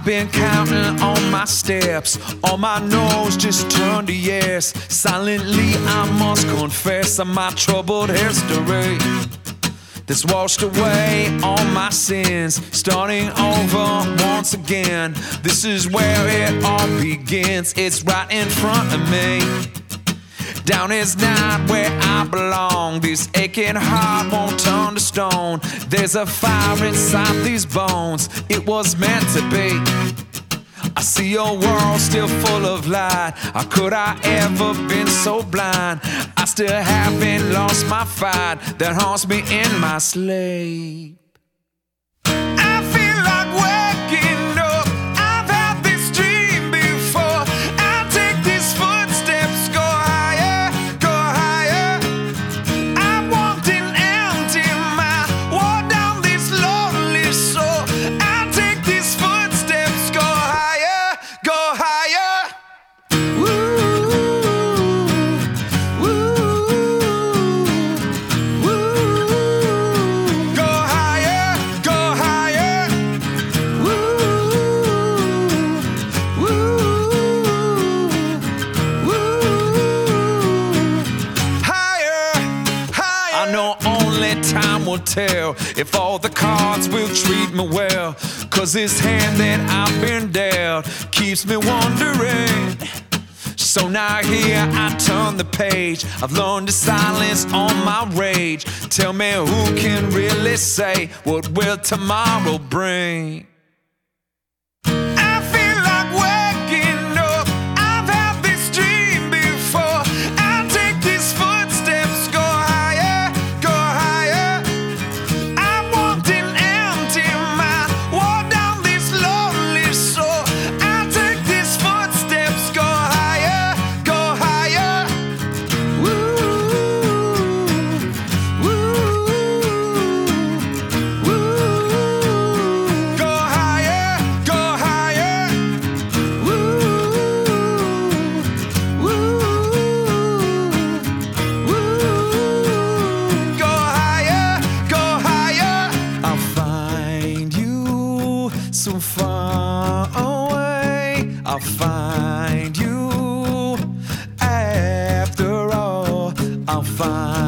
been counting on my steps, on my nose just turned to yes. Silently I must confess on my troubled history that's washed away all my sins, starting over once again. This is where it all begins, it's right in front of me. Down is not where I belong. This aching heart won't turn to stone. There's a fire inside these bones. It was meant to be. I see your world still full of light. How could I ever been so blind? I still haven't lost my fight that haunts me in my sleep. I feel like waking up. I've had this dream before. I take these footsteps, go higher, go higher. I walked in empty mind, walk down this lonely soul. I take these footsteps, go higher, go higher. Woo, woo, woo. Go higher, go higher. Woo, woo, woo. Higher, higher. I know only time will tell if all the cards will treat me well. 'Cause this hand that I've been dealt keeps me wondering. So now here I turn the page. I've learned to silence all my rage. Tell me who can really say what will tomorrow bring? I feel like waking up. I've had this dream before. I take these footsteps, go higher, go higher. I walked in empty mind, walk down this lonely soul. I take these footsteps, go higher, go higher. Woo, woo, woo. Go higher, go higher. Woo, woo, woo. Go higher, go higher. I'll find you so far away. I'll find you after all. I'll find